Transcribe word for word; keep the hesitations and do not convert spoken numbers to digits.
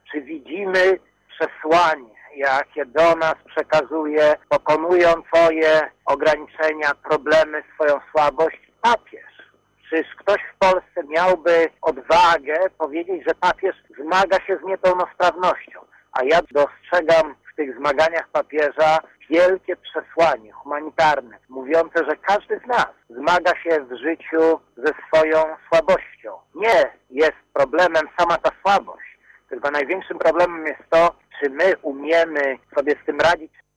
czy widzimy przesłanie, jakie do nas przekazuje, pokonując swoje ograniczenia, problemy, swoją słabość, papież? Czyż ktoś w Polsce miałby odwagę powiedzieć, że papież zmaga się z niepełnosprawnością? A ja dostrzegam w tych zmaganiach papieża wielkie przesłanie humanitarne, mówiące, że każdy z nas zmaga się w życiu ze swoją słabością. Nie jest problemem sama ta słabość, tylko największym problemem jest to, czy my umiemy sobie z tym radzić